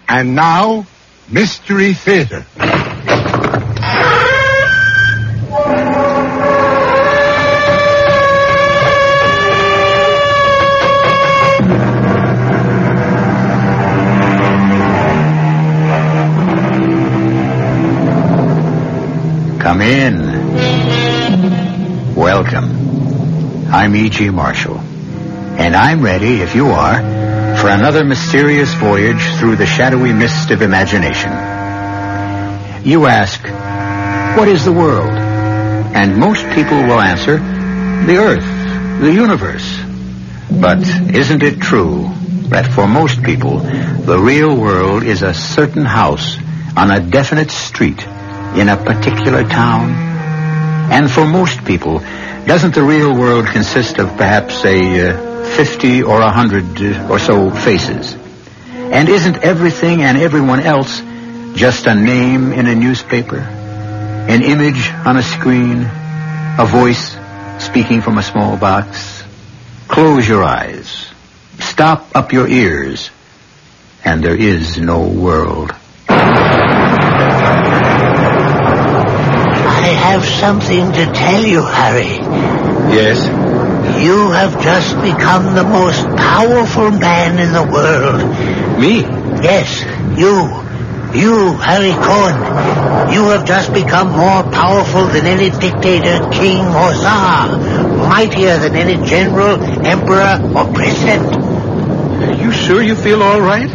And now, Mystery Theater. Come in. Welcome. I'm E.G. Marshall. And I'm ready, if you are, for another mysterious voyage through the shadowy mist of imagination. You ask, what is the world? And most people will answer, the earth, the universe. But isn't it true that for most people, the real world is a certain house on a definite street in a particular town? And for most people, doesn't the real world consist of perhaps, say, 50 or 100 or so faces? And isn't everything and everyone else just a name in a newspaper, an image on a screen, a voice speaking from a small box? Close your eyes, stop up your ears, and there is no world. I have something to tell you, Harry. Yes? You have just become the most powerful man in the world. Me? Yes, you, Harry Cohen. You have just become more powerful than any dictator, king, or czar. Mightier than any general, emperor, or president. Are you sure you feel all right?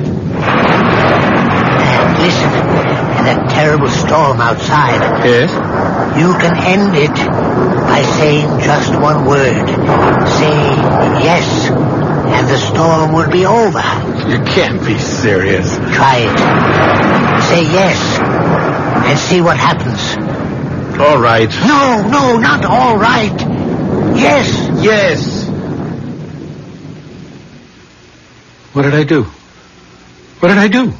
And listen, in that terrible storm outside. Yes? You can end it by saying just one word. Say yes, and the storm will be over. You can't be serious. Try it. Say yes, and see what happens. All right. No, not all right. Yes. Yes. What did I do? What did I do?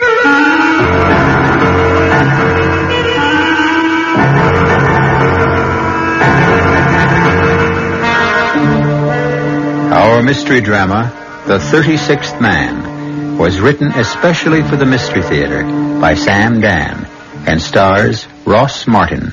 Our mystery drama, The 36th Man, was written especially for the Mystery Theater by Sam Dan and stars Ross Martin.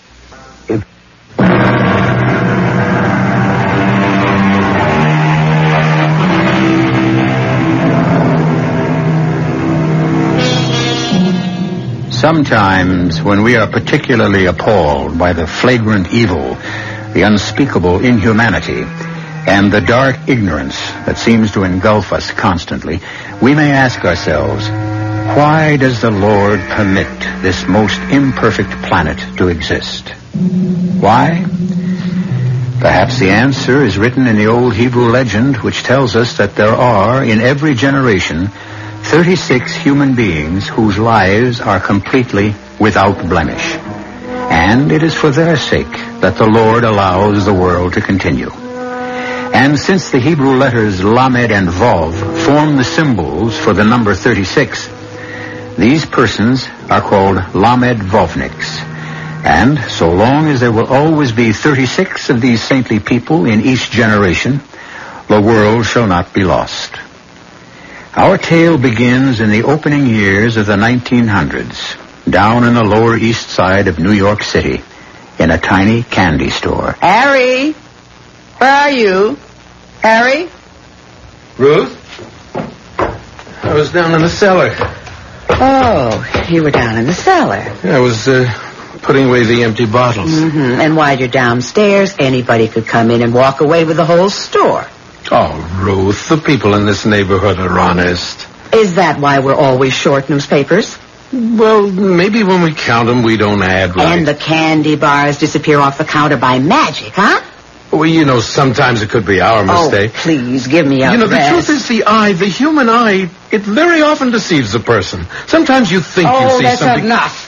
Sometimes, when we are particularly appalled by the flagrant evil, the unspeakable inhumanity, and the dark ignorance that seems to engulf us constantly, we may ask ourselves, why does the Lord permit this most imperfect planet to exist? Why? Perhaps the answer is written in the old Hebrew legend, which tells us that there are, in every generation, 36 human beings whose lives are completely without blemish. And it is for their sake that the Lord allows the world to continue. And since the Hebrew letters Lamed and Vav form the symbols for the number 36, these persons are called Lamed Vovniks. And so long as there will always be 36 of these saintly people in each generation, the world shall not be lost. Our tale begins in the opening years of the 1900s, down in the Lower East Side of New York City, in a tiny candy store. Harry! Where are you? Harry? Ruth? I was down in the cellar. Oh, you were down in the cellar. I was putting away the empty bottles. Mm-hmm. And while you're downstairs, anybody could come in and walk away with the whole store. Oh, Ruth, the people in this neighborhood are honest. Is that why we're always short newspapers? Well, maybe when we count them, we don't add right. And the candy bars disappear off the counter by magic, huh? Well, sometimes it could be our mistake. Oh, please, give me a the rest. truth is the human eye, it very often deceives a person. Sometimes you think you see that's something... enough.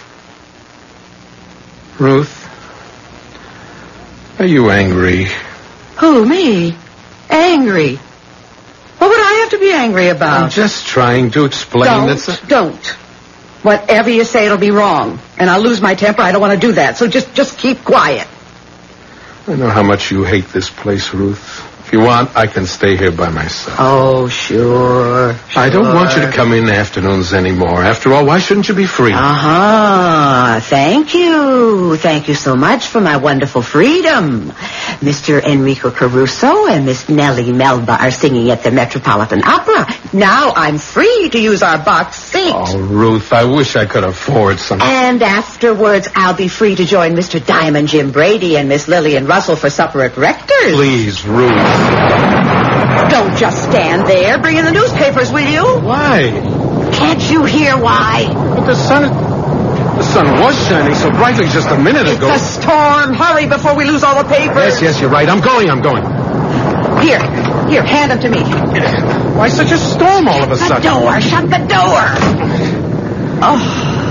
Ruth, are you angry? Who, me? Angry? What would I have to be angry about? I'm just trying to explain Don't. Whatever you say, it'll be wrong. And I'll lose my temper. I don't want to do that. So just keep quiet. I know how much you hate this place, Ruth. If you want, I can stay here by myself. Oh, sure. I don't want you to come in afternoons anymore. After all, why shouldn't you be free? Uh-huh. Thank you. Thank you so much for my wonderful freedom. Mr. Enrico Caruso and Miss Nellie Melba are singing at the Metropolitan Opera. Now I'm free to use our box seat. Oh, Ruth, I wish I could afford something. And afterwards, I'll be free to join Mr. Diamond Jim Brady and Miss Lillian Russell for supper at Rector's. Please, Ruth. Don't just stand there. Bring in the newspapers, will you? Why? Can't you hear why? But the sun was shining so brightly just a minute ago. It's a storm. Hurry before we lose all the papers. Yes, you're right. I'm going. Here, hand them to me. Why such a storm all of a sudden? Shut the door. Oh,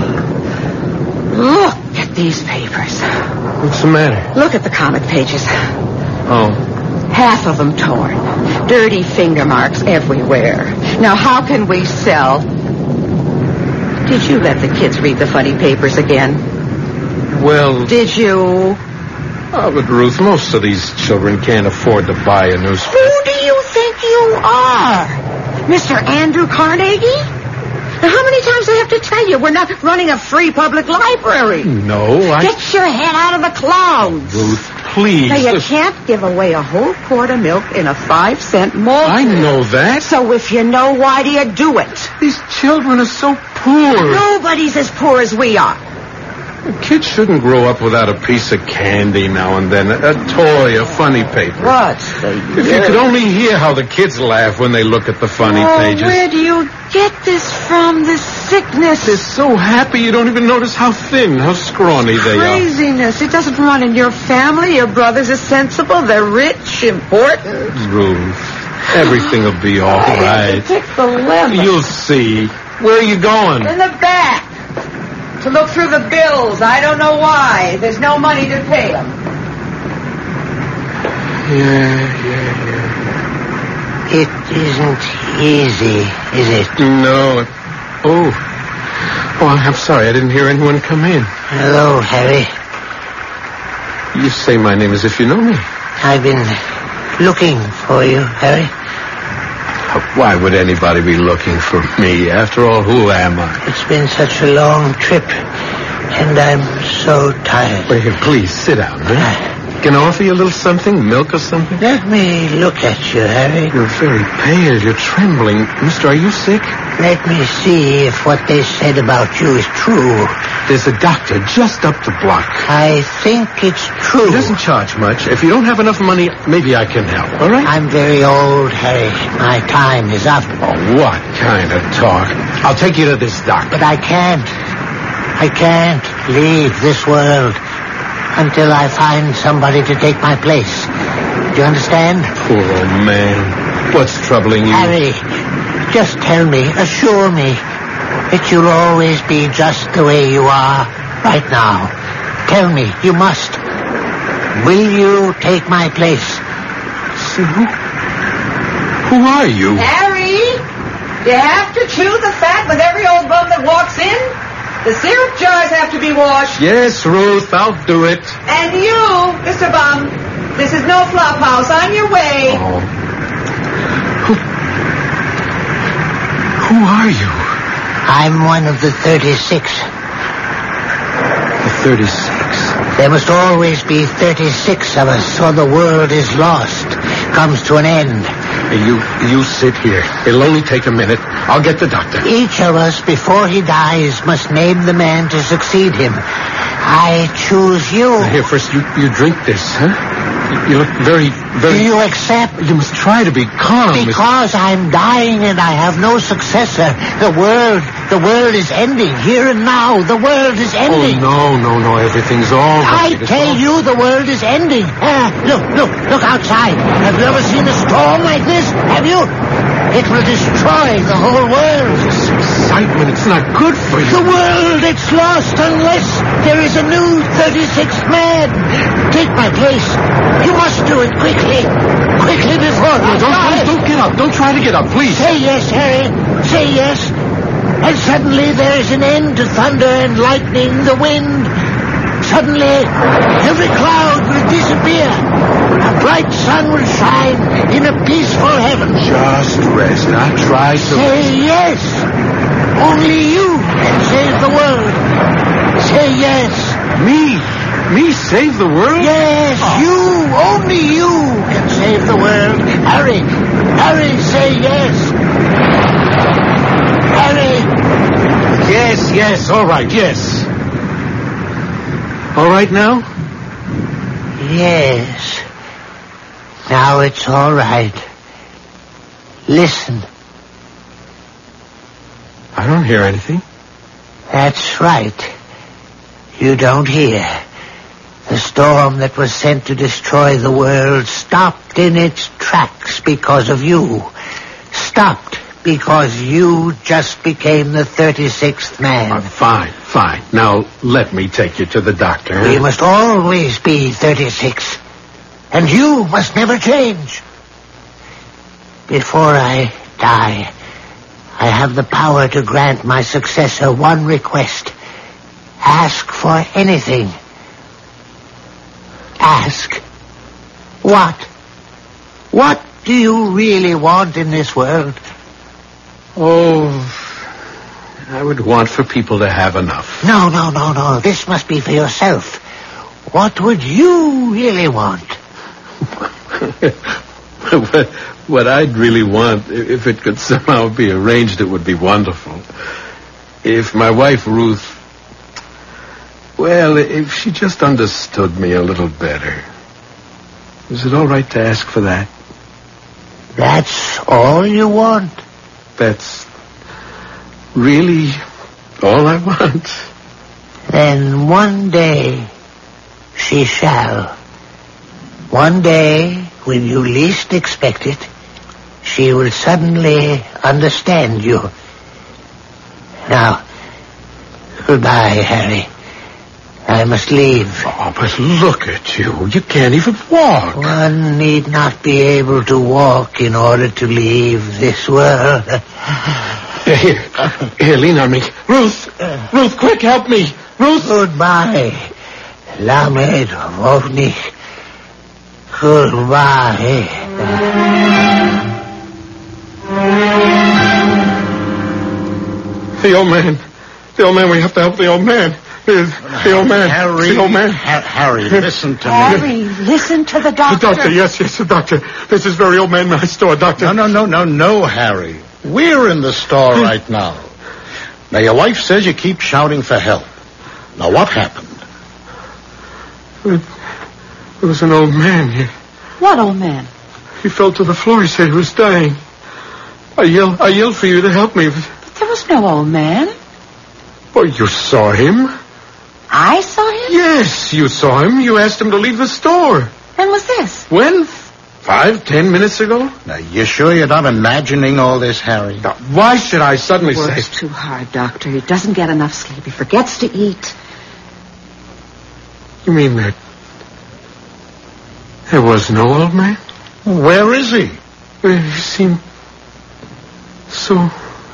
look at these papers. What's the matter? Look at the comic pages. Oh. Half of them torn. Dirty finger marks everywhere. Now, how can we sell? Did you let the kids read the funny papers again? Well... Did you? Oh, but Ruth, most of these children can't afford to buy a newspaper. Who do you think you are? Mr. Andrew Carnegie? Now, how many times do I have to tell you we're not running a free public library? No, Get your head out of the clouds. Ruth, please. Now, you can't give away a whole quart of milk in a 5-cent malt. I know that. So if you know, why do you do it? These children are so poor. Nobody's as poor as we are. Kids shouldn't grow up without a piece of candy now and then, a toy, a funny paper. What's the If you could only hear how the kids laugh when they look at the funny pages. Where do you get this from, this sickness? They're so happy you don't even notice how thin, how scrawny they are. Craziness. It doesn't run in your family. Your brothers are sensible. They're rich, important. Ruth, everything will be all right. Pick the lemon. You'll see. Where are you going? In the back. To look through the bills. I don't know why. There's no money to pay them. Yeah. It isn't easy, is it? No. Oh, I'm sorry. I didn't hear anyone come in. Hello, Harry. You say my name as if you know me. I've been looking for you, Harry. Why would anybody be looking for me? After all, who am I? It's been such a long trip, and I'm so tired. Wait, here, please, sit down, huh? Can I offer you a little something? Milk or something? Let me look at you, Harry. You're very pale. You're trembling. Mister, are you sick? Let me see if what they said about you is true. There's a doctor just up the block. I think it's true. He doesn't charge much. If you don't have enough money, maybe I can help, all right? I'm very old, Harry. My time is up. Oh, what kind of talk? I'll take you to this doctor. But I can't leave this world until I find somebody to take my place. Do you understand? Poor old man. What's troubling you? Harry, just tell me, assure me that you'll always be just the way you are right now. Tell me, you must. Will you take my place? So who are you? Harry, you have to chew the fat with every old bum that walks in. The syrup jars have to be washed. Yes, Ruth, I'll do it. And you, Mr. Bum, this is no flop house. On your way. Oh. Who are you? I'm one of the 36. The 36? There must always be 36 of us, or the world is lost, comes to an end. You sit here. It'll only take a minute. I'll get the doctor. Each of us, before he dies, must name the man to succeed him. I choose you. Here, first, you drink this, huh? You look very... Do you accept? You must try to be calm. Because I'm dying and I have no successor. The world is ending. Here and now, the world is ending. Oh, no. Everything's all right. I tell you, the world is ending. Look outside. Have you ever seen a storm like this? Have you? It will destroy the whole world. This excitement, it's not good for you. The world, it's lost unless there is a new 36th man. Take my place. You must do it quickly. Quickly before I die. Don't get up. Don't try to get up, please. Say yes, Harry. Say yes. And suddenly there is an end to thunder and lightning, the wind. Suddenly, every cloud will disappear. A bright sun will shine in a peaceful heaven. Just rest. Now try to... Say yes. Only you can save the world. Say yes. Me save the world? Yes, you. Only you can save the world. Harry, say yes. Harry. Yes, all right, yes. All right now? Yes. Now it's all right. Listen. I don't hear anything. That's right. You don't hear. The storm that was sent to destroy the world stopped in its tracks because of you. Stopped because you just became the 36th man. Fine. Now, let me take you to the doctor. We must always be 36. And you must never change. Before I die, I have the power to grant my successor one request. Ask for anything. Ask. What? What do you really want in this world? Oh, I would want for people to have enough. No. This must be for yourself. What would you really want? What I'd really want, if it could somehow be arranged, it would be wonderful. If my wife, Ruth, well, if she just understood me a little better. Is it all right to ask for that? That's all you want? That's really all I want. Then one day she shall. One day, when you least expect it, she will suddenly understand you. Now, goodbye, Harry. I must leave. Oh, but look at you. You can't even walk. One need not be able to walk in order to leave this world. Here, lean on me. Ruth, quick, help me. Ruth. Goodbye, Lamed Vovnik. Goodbye. The old man, we have to help the old man. The old man. Harry. The old man. Harry, listen to me. Harry, listen to the doctor. The doctor, yes, the doctor. This is very old man my store, doctor. No, Harry. We're in the store right now. Now, your wife says you keep shouting for help. Now, what happened? There was an old man. What old man? He fell to the floor. He said he was dying. I yelled for you to help me. There was no old man. Oh, you saw him? I saw him? Yes, you saw him. You asked him to leave the store. When was this? When? 5-10 minutes ago? Now, you sure you're not imagining all this, Harry? Now, why should I suddenly say... Works too hard, Doctor. He doesn't get enough sleep. He forgets to eat. You mean that there was no old man? Where is he? He seemed so...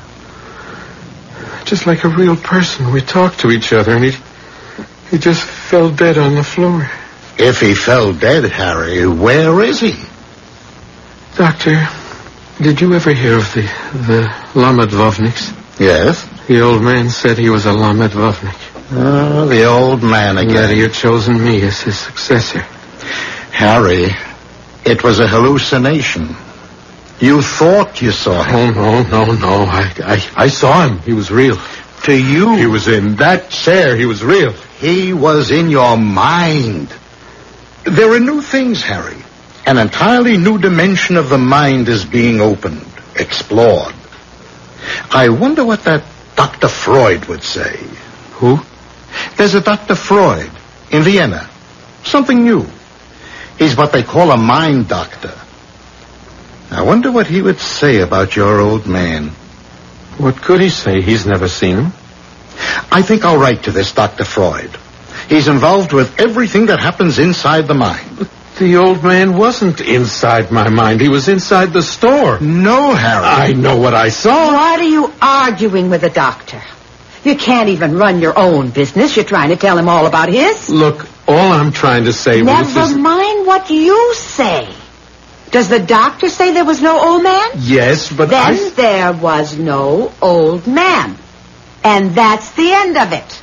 just like a real person. We talked to each other, and he just fell dead on the floor. If he fell dead, Harry, where is he? Doctor, did you ever hear of the Lamed Vovniks? Yes? The old man said he was a Lamed Vovnik. Oh, the old man again. That he had chosen me as his successor. Harry, it was a hallucination. You thought you saw him. Oh, no. I saw him. He was real. To you... He was in that chair. He was real. He was in your mind. There are new things, Harry. An entirely new dimension of the mind is being opened, explored. I wonder what that Dr. Freud would say. Who? There's a Dr. Freud in Vienna. Something new. He's what they call a mind doctor. I wonder what he would say about your old man. What could he say? He's never seen him. I think I'll write to this Dr. Freud. He's involved with everything that happens inside the mind. But the old man wasn't inside my mind. He was inside the store. No, Harry. I know what I saw. What are you arguing with the doctor? You can't even run your own business. You're trying to tell him all about his. Look, All I'm trying to say, Ruth, Never is... mind what you say. Does the doctor say there was no old man? Yes, but Then there was no old man. And that's the end of it.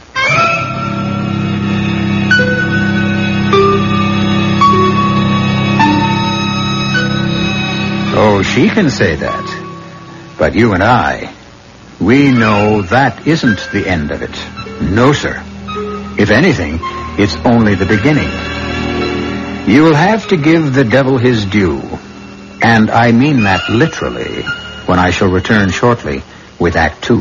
Oh, she can say that. But you and I, we know that isn't the end of it. No, sir. If anything, it's only the beginning. You will have to give the devil his due. And I mean that literally when I shall return shortly with Act 2.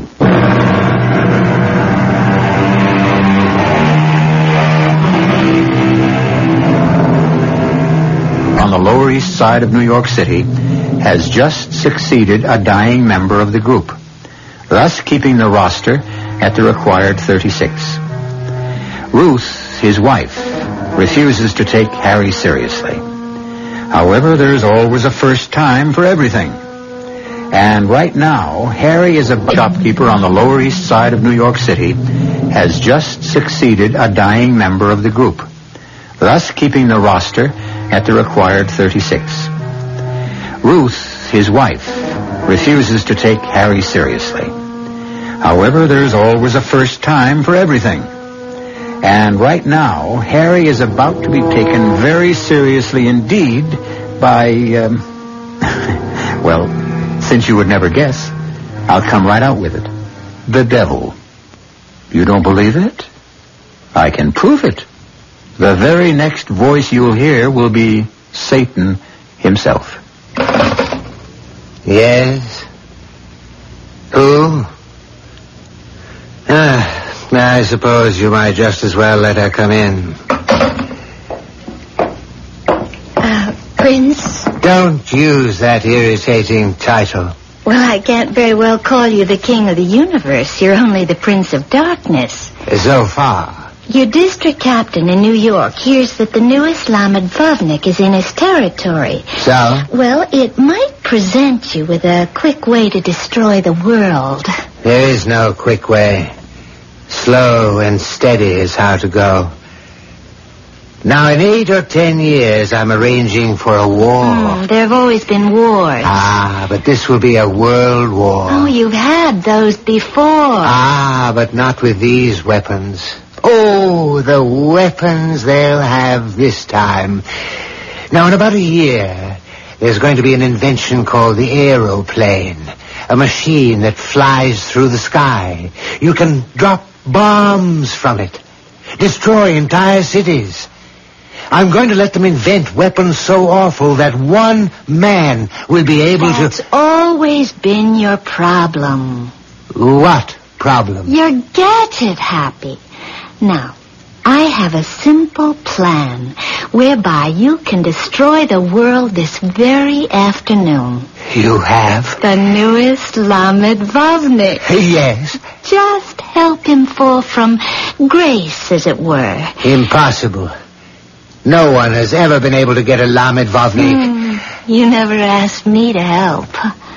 On the Lower East Side of New York City has just succeeded a dying member of the group, thus keeping the roster at the required 36. Ruth, his wife, refuses to take Harry seriously. However, there's always a first time for everything. And right now, Harry is a shopkeeper on the Lower East Side of New York City, has just succeeded a dying member of the group, thus keeping the roster at the required 36. Ruth, his wife, refuses to take Harry seriously. However, there's always a first time for everything. And right now, Harry is about to be taken very seriously indeed by, well, since you would never guess, I'll come right out with it. The devil. You don't believe it? I can prove it. The very next voice you'll hear will be Satan himself. Yes? Who? I suppose you might just as well let her come in. Prince? Don't use that irritating title. Well, I can't very well call you the king of the universe. You're only the Prince of Darkness. So far. Your district captain in New York hears that the newest Lamed Vovnik is in his territory. So? Well, it might present you with a quick way to destroy the world. There is no quick way. Slow and steady is how to go. Now, in 8 or 10 years, I'm arranging for a war. There have always been wars. But this will be a world war. Oh, you've had those before. But not with these weapons. Oh, the weapons they'll have this time. Now, in about a year, there's going to be an invention called the aeroplane. A machine that flies through the sky. You can drop bombs from it. Destroy entire cities. I'm going to let them invent weapons so awful that one man will be able to... That's always been your problem. What problem? You're gadget happy. Now, I have a simple plan whereby you can destroy the world this very afternoon. You have? The newest Lamed Vovnik. Yes. Just help him fall from grace, as it were. Impossible. No one has ever been able to get a Lamed Vovnik. You never asked me to help.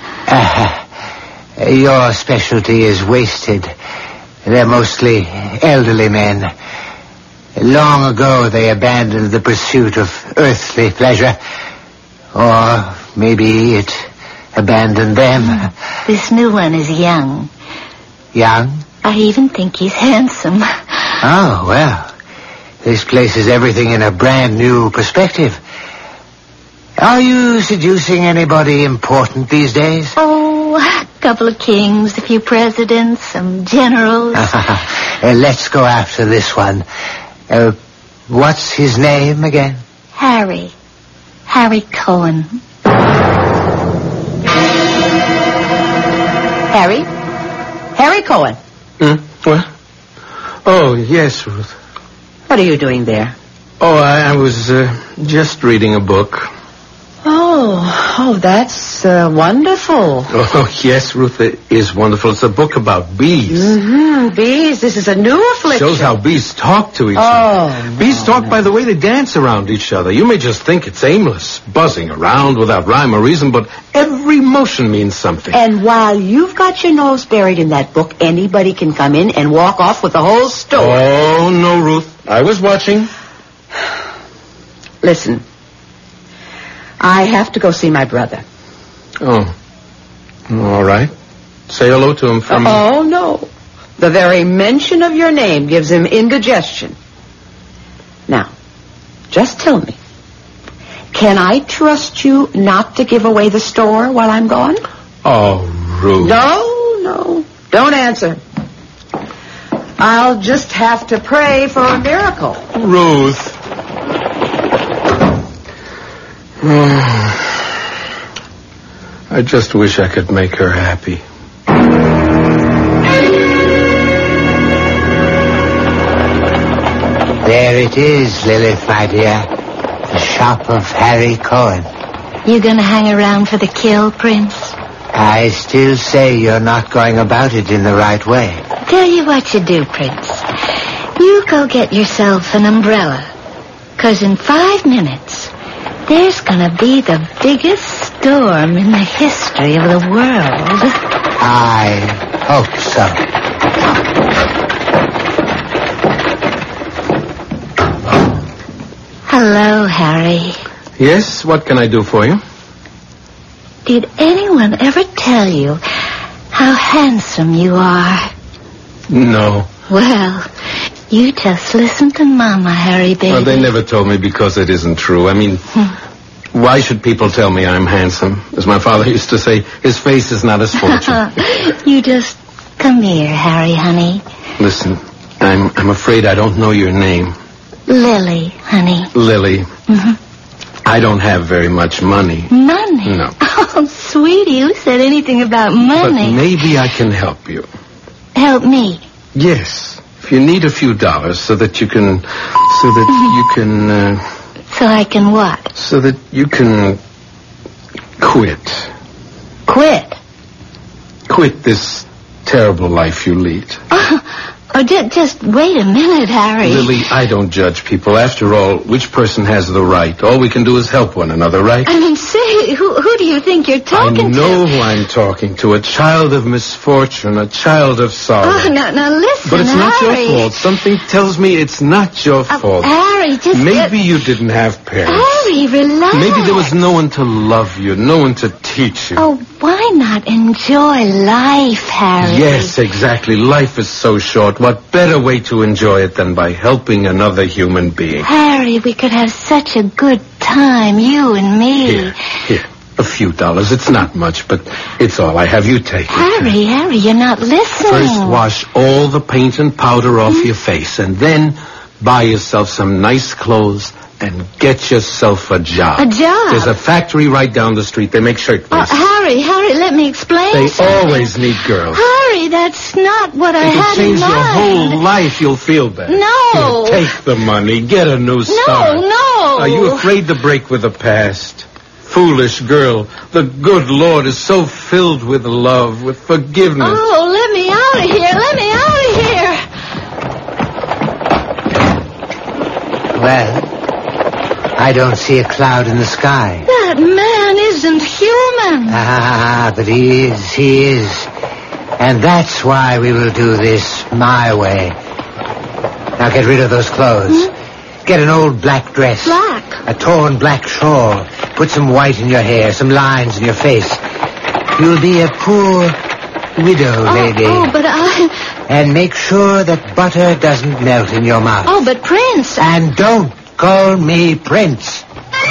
Your specialty is wasted. They're mostly elderly men. Long ago, they abandoned the pursuit of earthly pleasure. Or maybe it abandoned them. This new one is young. Young? I even think he's handsome. Oh, well. This places everything in a brand new perspective. Are you seducing anybody important these days? Oh, a couple of kings, a few presidents, some generals. Let's go after this one. What's his name again? Harry. Harry Cohen. Harry? Harry Cohen. What? Oh, yes, Ruth. What are you doing there? Oh, I was just reading a book. Oh, that's wonderful. Oh, yes, Ruth, it is wonderful. It's a book about bees. Bees, this is a new affliction. Shows how bees talk to each other. Bees talk by the way they dance around each other. You may just think it's aimless, buzzing around without rhyme or reason, but every motion means something. And while you've got your nose buried in that book, anybody can come in and walk off with the whole story. Oh, no, Ruth. I was watching. Listen, I have to go see my brother. Oh. All right. Say hello to him from... Oh, no. The very mention of your name gives him indigestion. Now, just tell me, can I trust you not to give away the store while I'm gone? Oh, Ruth. No. Don't answer. I'll just have to pray for a miracle. Ruth. I just wish I could make her happy. There it is, Lilith, my dear. The shop of Harry Cohen. You gonna hang around for the kill, Prince? I still say you're not going about it in the right way. Tell you what you do, Prince. You go get yourself an umbrella. 'Cause in 5 minutes, there's gonna be the biggest storm in the history of the world. I hope so. Hello, Harry. Yes, what can I do for you? Did anyone ever tell you how handsome you are? No. Well, you just listen to Mama, Harry, baby. Well, they never told me because it isn't true. I mean, why should people tell me I'm handsome? As my father used to say, his face is not his fortune. You just come here, Harry, honey. Listen, I'm afraid I don't know your name. Lily, honey. Lily. Mm-hmm. I don't have very much money. Money? No. Oh, sweetie, who said anything about money? But maybe I can help you. Help me? Yes. If you need a few dollars so that you can... So I can what? So that you can quit. Quit? Quit this terrible life you lead. Oh, just wait a minute, Harry. Lily, I don't judge people. After all, which person has the right? All we can do is help one another, right? I mean, say, who do you think you're talking to? I know who I'm talking to. A child of misfortune, a child of sorrow. Oh, now listen, But it's not Harry. your fault. Something tells me it's not your fault. Harry, just... Maybe you didn't have parents. Harry, relax. Maybe there was no one to love you, no one to teach you. Oh, why not enjoy life, Harry? Yes, exactly. Life is so short. What better way to enjoy it than by helping another human being? Harry, we could have such a good time, you and me. Here. A few dollars. It's not much, but it's all I have. You take it. Harry, you're not listening. First, wash all the paint and powder off your face, and then buy yourself some nice clothes and get yourself a job. A job? There's a factory right down the street. They make shirtwaists. Harry, let me explain They something. always need girls. Harry, that's not what I It had could change in your mind. whole life. You'll feel better. No. Here, take the money. Get a new start. No. Are you afraid to break with the past? Foolish girl. The good Lord is so filled with love, with forgiveness. Oh, let me out of here. Let me out of here. Well, I don't see a cloud in the sky. That man isn't human. Ah, but he is. And that's why we will do this my way. Now get rid of those clothes. Get an old black dress. Black? A torn black shawl. Put some white in your hair, some lines in your face. You'll be a poor widow lady. Oh, but I... And make sure that butter doesn't melt in your mouth. Oh, but Prince... And don't call me Prince.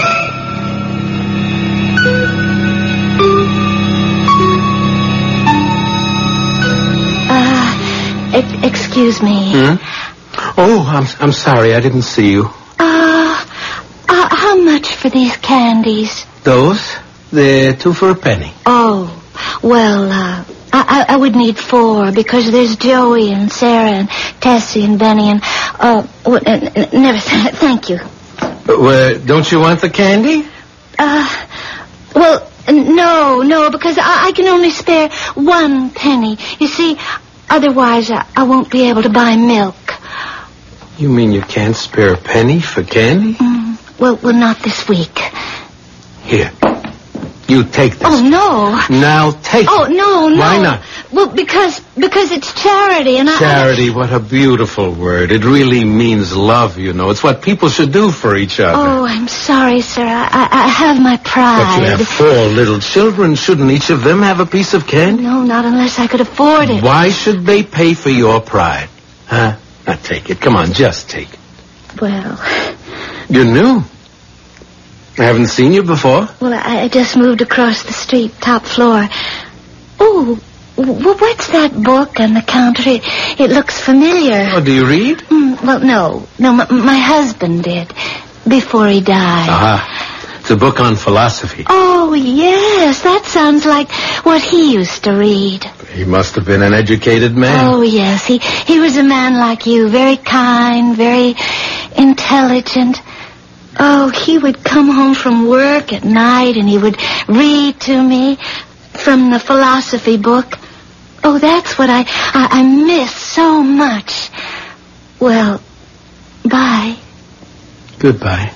Excuse me. Oh, I'm sorry. I didn't see you. How much for these candies? Those? They're 2 for a penny. Oh, well, I would need 4 because there's Joey and Sarah and Tessie and Benny and, never, thank you. Don't you want the candy? Well, no, because I can only spare 1 penny. You see, otherwise I won't be able to buy milk. You mean you can't spare a penny for candy? Well, not this week. Here. You take this. Oh, no. Now take it. Oh, no. Why not? Well, because it's charity, and Charity, what a beautiful word. It really means love, you know. It's what people should do for each other. Oh, I'm sorry, sir. I have my pride. But you have 4 little children. Shouldn't each of them have a piece of candy? No, not unless I could afford it. Why should they pay for your pride? Huh? Now take it. Come on, just take it. Well... You're new. I haven't seen you before. Well, I just moved across the street, top floor. Oh, what's that book on the counter? It looks familiar. Oh, do you read? Well, no. My husband did, before he died. Aha. It's a book on philosophy. Oh, yes. That sounds like what he used to read. He must have been an educated man. Oh, yes. He was a man like you, very kind, very intelligent. Oh, he would come home from work at night and he would read to me from the philosophy book. Oh, that's what I miss so much. Well, bye. Goodbye.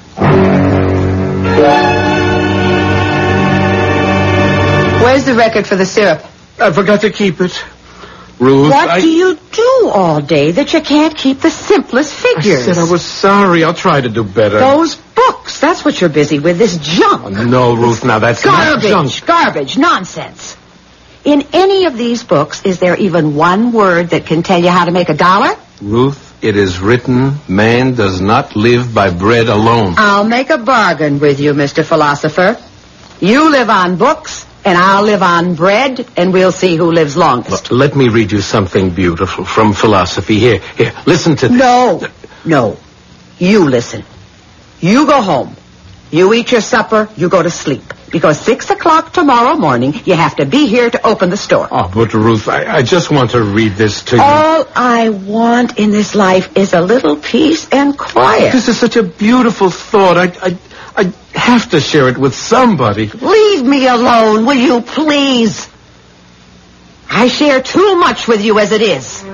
Where's the record for the syrup? I forgot to keep it. Ruth, What do you do all day that you can't keep the simplest figures? I said I was sorry. I'll try to do better. Those books, that's what you're busy with, this junk. No, Ruth, now that's not junk. Garbage, nonsense. In any of these books, is there even one word that can tell you how to make $1? Ruth, it is written, man does not live by bread alone. I'll make a bargain with you, Mr. Philosopher. You live on books, and I'll live on bread, and we'll see who lives longest. Well, let me read you something beautiful from philosophy. Here, listen to this. No. You listen. You go home. You eat your supper. You go to sleep. Because 6 o'clock tomorrow morning, you have to be here to open the store. Oh, but Ruth, I just want to read this to you. All I want in this life is a little peace and quiet. This is such a beautiful thought. I have to share it with somebody. Leave me alone, will you, please? I share too much with you as it is.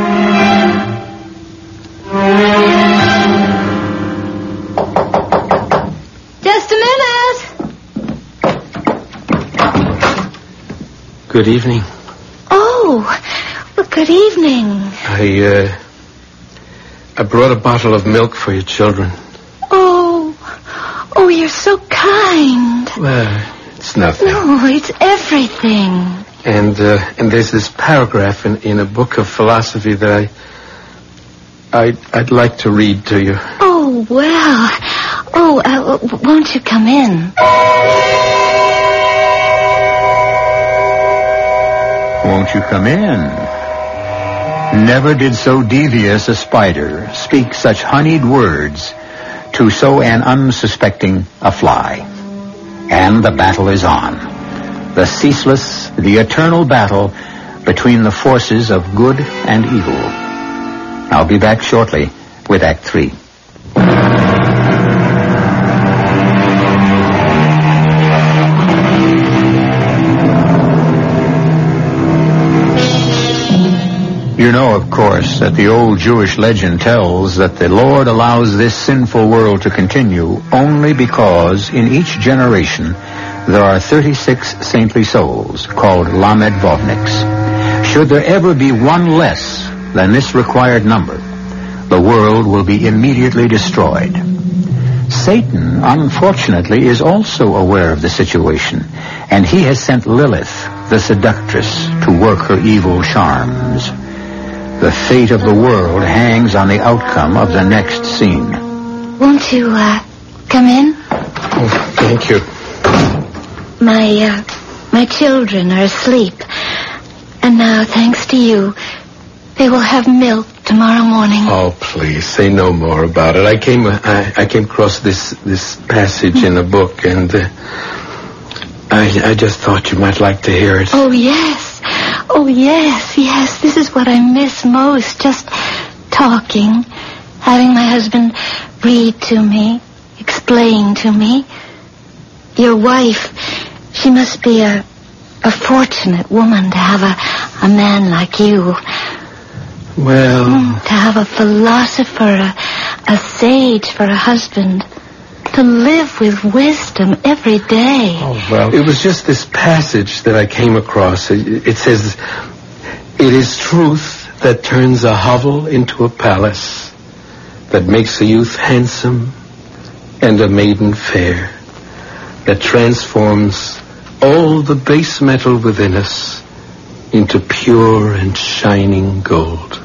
Just a minute. Good evening. Oh, well, good evening. I brought a bottle of milk for your children. Oh, you're so kind. Well, it's nothing. No, it's everything. And there's this paragraph in a book of philosophy that I'd like to read to you. Oh, well. Oh, won't you come in? Won't you come in? Never did so devious a spider speak such honeyed words to so an unsuspecting a fly. And the battle is on. The ceaseless, the eternal battle between the forces of good and evil. I'll be back shortly with Act 3. You know, of course, that the old Jewish legend tells that the Lord allows this sinful world to continue only because in each generation there are 36 saintly souls called Lamed Vovniks. Should there ever be one less than this required number, the world will be immediately destroyed. Satan, unfortunately, is also aware of the situation, and he has sent Lilith, the seductress, to work her evil charms. The fate of the world hangs on the outcome of the next scene. Won't you, come in? Oh, thank you. My children are asleep. And now, thanks to you, they will have milk tomorrow morning. Oh, please, say no more about it. I came across this passage in a book, and I just thought you might like to hear it. Oh, yes. Oh, yes. This is what I miss most. Just talking. Having my husband read to me. Explain to me. Your wife, she must be a fortunate woman to have a man like you. Well... To have a philosopher, a sage for a husband. to live with wisdom every day. Oh, well, it was just this passage that I came across. It says, "It is truth that turns a hovel into a palace, that makes a youth handsome and a maiden fair, that transforms all the base metal within us into pure and shining gold."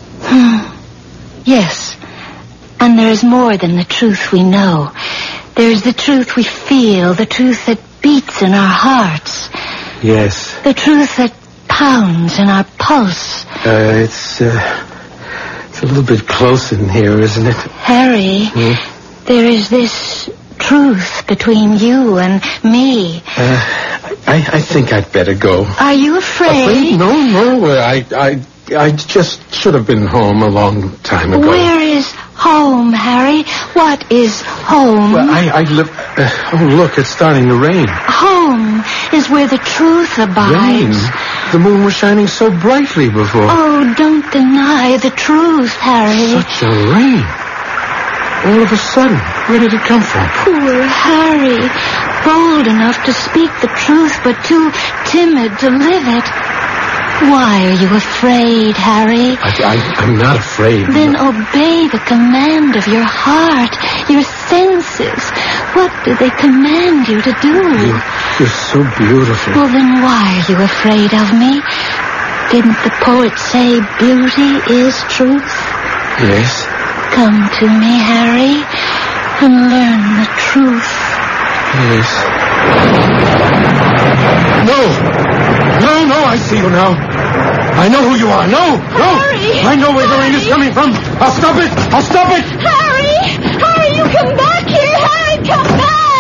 Yes. And there is more than the truth we know. There is the truth we feel, the truth that beats in our hearts. Yes. The truth that pounds in our pulse. It's a little bit close in here, isn't it? Harry, there is this truth between you and me. I think I'd better go. Are you afraid? No. I just should have been home a long time ago. Where is home, Harry? What is home? Well, I live... oh, look, it's starting to rain. Home is where the truth abides. Rain? The moon was shining so brightly before. Oh, don't deny the truth, Harry. Such a rain. All of a sudden. Where did it come from? Poor Harry. Bold enough to speak the truth, but too timid to live it. Why are you afraid, Harry? I'm not afraid. Then obey the command of your heart, your senses. What do they command you to do? You're so beautiful. Well, then why are you afraid of me? Didn't the poet say beauty is truth? Yes. Come to me, Harry, and learn the truth. Yes. No, I see you now. I know who you are. No. Harry! I know where the rain is coming from. I'll stop it. Harry, you come back here. Harry, come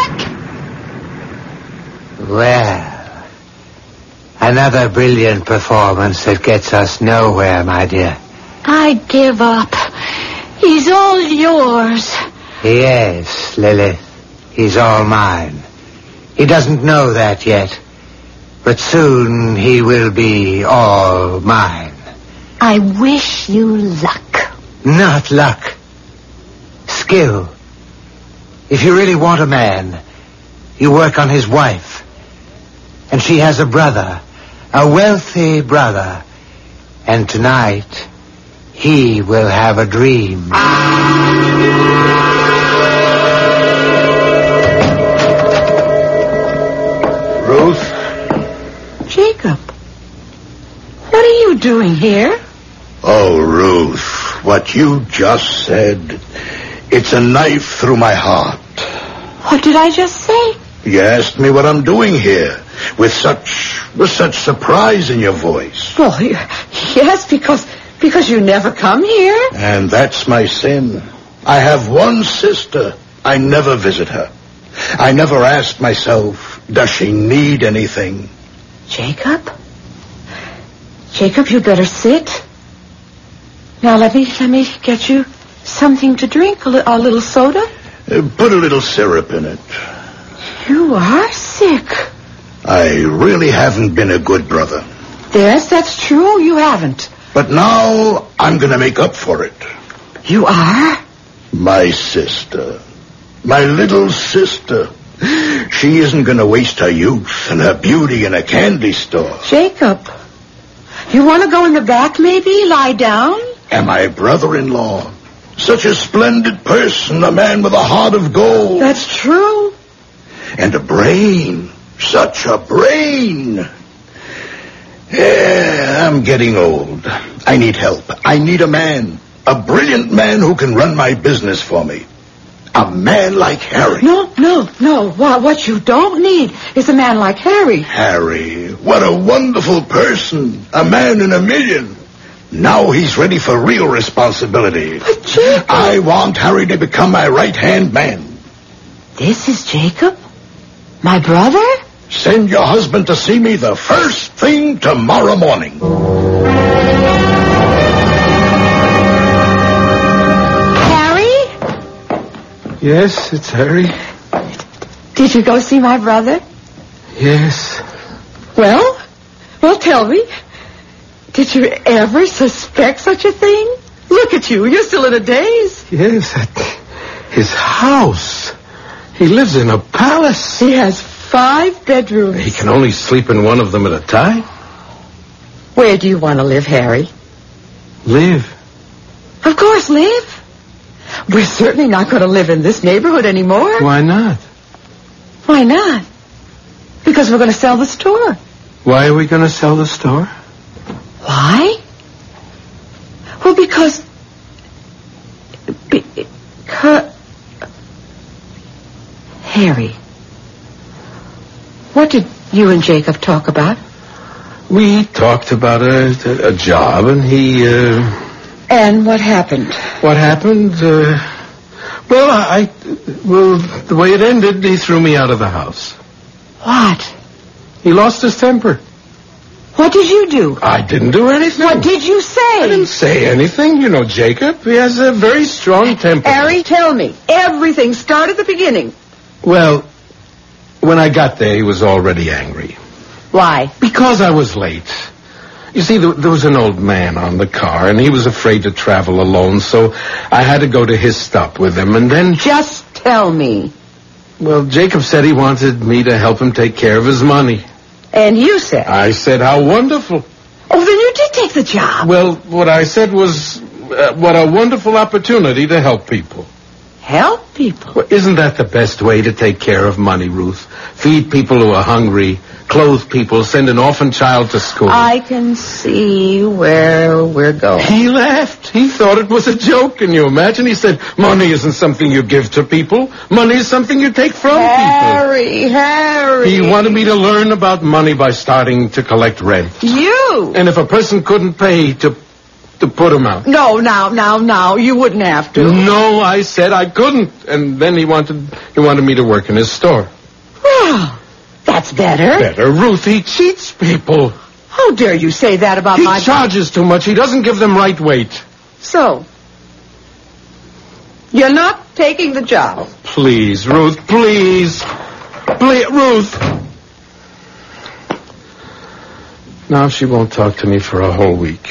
back. Well, another brilliant performance that gets us nowhere, my dear. I give up. He's all yours. Yes, Lilith. He's all mine. He doesn't know that yet. But soon he will be all mine. I wish you luck. Not luck. Skill. If you really want a man, you work on his wife. And she has a brother, a wealthy brother. And tonight, he will have a dream. Ruth? Jacob, what are you doing here? Oh, Ruth, what you just said, it's a knife through my heart. What did I just say? You asked me what I'm doing here, with such surprise in your voice. Well, yes, because you never come here. And that's my sin. I have one sister. I never visit her. I never ask myself, does she need anything? Jacob, you'd better sit. Now let me get you something to drink, a little soda. Put a little syrup in it. You are sick. I really haven't been a good brother. Yes, that's true, you haven't. But now I'm going to make up for it. You are? My sister. My little sister. She isn't going to waste her youth and her beauty in a candy store. Jacob, you want to go in the back, maybe? Lie down? And my brother-in-law. Such a splendid person, a man with a heart of gold. That's true. And a brain. Such a brain. Yeah, I'm getting old. I need help. I need a man. A brilliant man who can run my business for me. A man like Harry. No. What you don't need is a man like Harry. Harry, what a wonderful person. A man in a million. Now he's ready for real responsibility. But Jacob... I want Harry to become my right-hand man. This is Jacob? My brother? Send your husband to see me the first thing tomorrow morning. Yes, it's Harry. Did you go see my brother? Yes. Well, tell me. Did you ever suspect such a thing? Look at you. You're still in a daze. Yes, at his house. He lives in a palace. He has 5 bedrooms. He can only sleep in one of them at a time. Where do you want to live, Harry? Live? Of course, live. We're certainly not going to live in this neighborhood anymore. Why not? Why not? Because we're going to sell the store. Why are we going to sell the store? Why? Well, because... Harry, what did you and Jacob talk about? We talked about a job, and he... And what happened? What happened? Well, the way it ended, he threw me out of the house. What? He lost his temper. What did you do? I didn't do anything. What did you say? I didn't say anything. You know Jacob. He has a very strong temper. Harry, tell me. Everything. Start at the beginning. Well, when I got there, he was already angry. Why? Because I was late. You see, there was an old man on the car, and he was afraid to travel alone, so I had to go to his stop with him, and then... Just tell me. Well, Jacob said he wanted me to help him take care of his money. And you said? I said, how wonderful. Oh, then you did take the job. Well, what I said was, what a wonderful opportunity to help people. Help people? Well, isn't that the best way to take care of money, Ruth? Feed people who are hungry, clothe people, send an orphan child to school. I can see where we're going. He laughed. He thought it was a joke. Can you imagine? He said, money isn't something you give to people. Money is something you take from Harry. people. He wanted me to learn about money by starting to collect rent. You? And if a person couldn't pay, to put him out. No, now. You wouldn't have to. No, I said I couldn't. And then he wanted me to work in his store. Well, that's better. Better, Ruth. He cheats people. How dare you say that about He my... charges too much. He doesn't give them right weight. So, you're not taking the job. Please, Ruth, please. Please, Ruth. Now she won't talk to me for a whole week.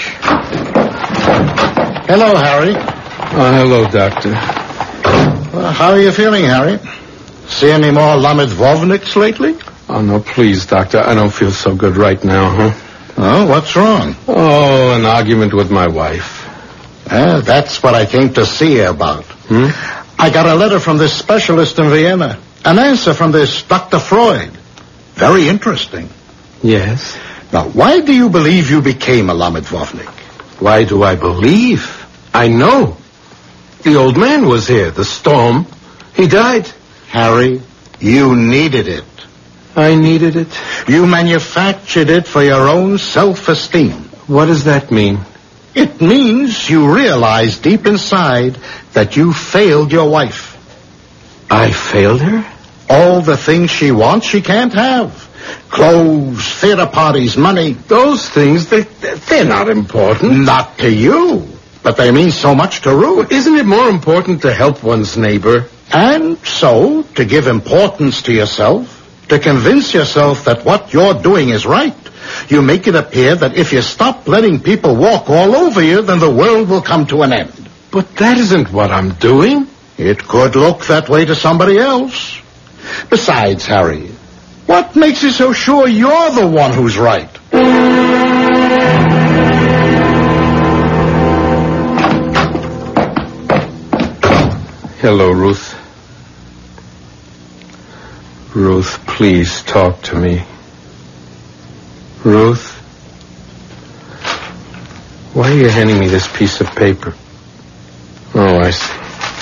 Hello, Harry. Oh, hello, Doctor. Well, how are you feeling, Harry? See any more Lamed Vovniks lately? Oh, no, please, Doctor. I don't feel so good right now, huh? Oh, what's wrong? Oh, an argument with my wife. That's what I came to see you about. I got a letter from this specialist in Vienna. An answer from this Dr. Freud. Very interesting. Yes? Now, why do you believe you became a Lamed Vovnik? Why do I believe? I know. The old man was here, the storm. He died. Harry, you needed it. I needed it. You manufactured it for your own self-esteem. What does that mean? It means you realize deep inside that you failed your wife. I failed her? All the things she wants, she can't have. Clothes, theater parties, money. Those things, they're not important. Not to you, but they mean so much to Ruth. Isn't it more important to help one's neighbor? And so, to give importance to yourself, to convince yourself that what you're doing is right, you make it appear that if you stop letting people walk all over you, then the world will come to an end. But that isn't what I'm doing. It could look that way to somebody else. Besides, Harry, what makes you so sure you're the one who's right? Hello, Ruth. Ruth, please talk to me. Ruth? Why are you handing me this piece of paper? Oh, I see.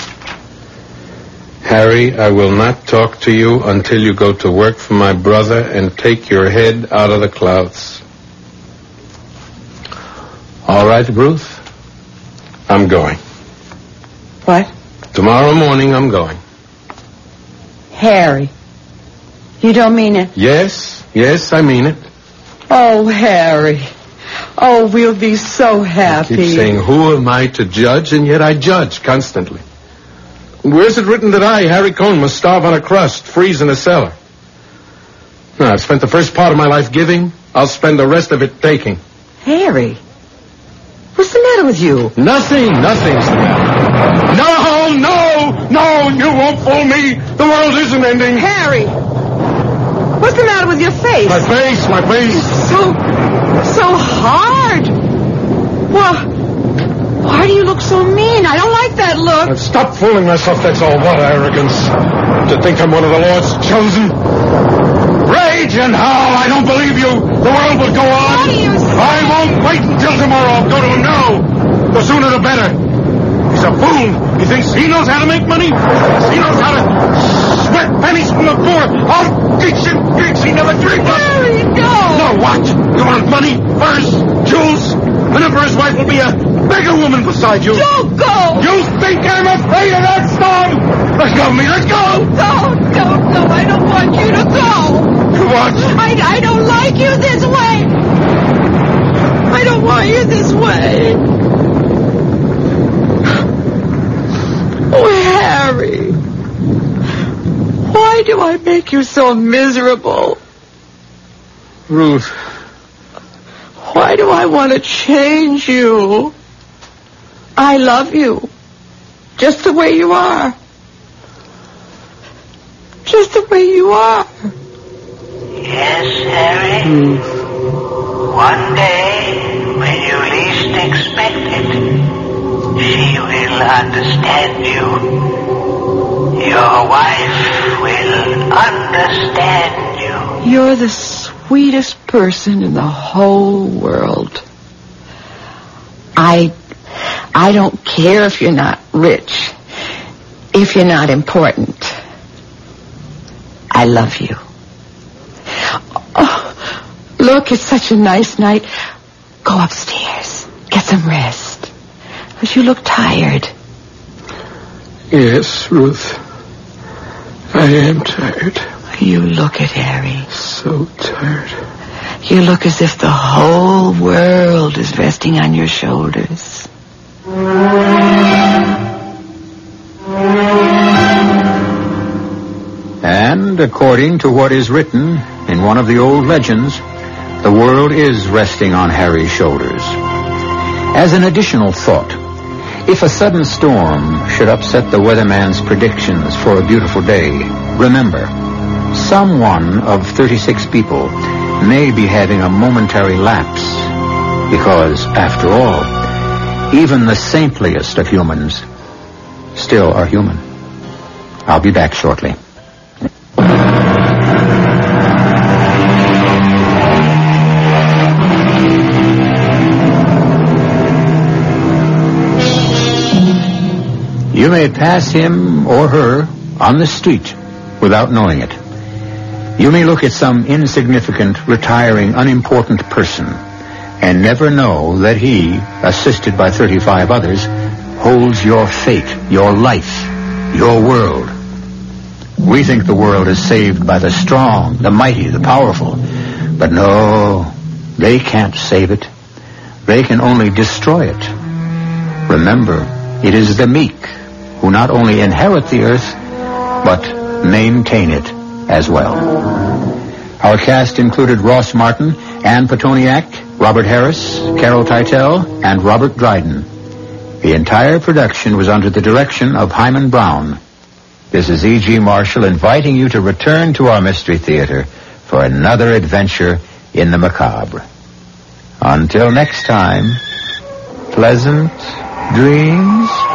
Harry, I will not talk to you until you go to work for my brother and take your head out of the clouds. All right, Ruth? I'm going. What? Tomorrow morning, I'm going. Harry, you don't mean it? Yes, I mean it. Oh, Harry. Oh, we'll be so happy. I keep saying, who am I to judge? And yet I judge constantly. Where's it written that I, Harry Cohn, must starve on a crust, freeze in a cellar? No, I've spent the first part of my life giving. I'll spend the rest of it taking. Harry, what's the matter with you? Nothing's the matter. No! No, you won't fool me. The world isn't ending. Harry! What's the matter with your face? My face. So hard. Well, why do you look so mean? I don't like that look. Stop fooling myself, that's all. What arrogance. To think I'm one of the Lord's chosen. Rage and howl, I don't believe you. The world will go on. What do you say? I won't wait until tomorrow. I'll go to him now. The sooner the better. He's a fool. He thinks he knows how to make money. He knows how to sweat pennies from the poor. All geeks and geeks he never dreamed of. Harry, no. No, what? You want money, furs, jewels? An emperor's wife will be a beggar woman beside you. Don't go. You think I'm afraid of that storm? Let go of me. Let's go. No. I don't want you to go. What? I don't like you this way. I don't want you this way. Oh, Harry. Why do I make you so miserable? Ruth. Why do I want to change you? I love you. Just the way you are. Just the way you are. Yes, Harry. One day, when you least expect it, she will understand you. Your wife will understand you. You're the sweetest person in the whole world. I don't care if you're not rich, if you're not important. I love you. Oh, look, it's such a nice night. Go upstairs. Get some rest. But you look tired. Yes, Ruth. I am tired. You look it, Harry. So tired. You look as if the whole world is resting on your shoulders. And according to what is written in one of the old legends, the world is resting on Harry's shoulders. As an additional thought, if a sudden storm should upset the weatherman's predictions for a beautiful day, remember, some one of 36 people may be having a momentary lapse, because, after all, even the saintliest of humans still are human. I'll be back shortly. You may pass him or her on the street without knowing it. You may look at some insignificant, retiring, unimportant person and never know that he, assisted by 35 others, holds your fate, your life, your world. We think the world is saved by the strong, the mighty, the powerful. But no, they can't save it. They can only destroy it. Remember, it is the meek who not only inherit the earth, but maintain it as well. Our cast included Ross Martin, Ann Petoniak, Robert Harris, Carol Teitel, and Robert Dryden. The entire production was under the direction of Hyman Brown. This is E.G. Marshall inviting you to return to our Mystery Theater for another adventure in the macabre. Until next time, pleasant dreams.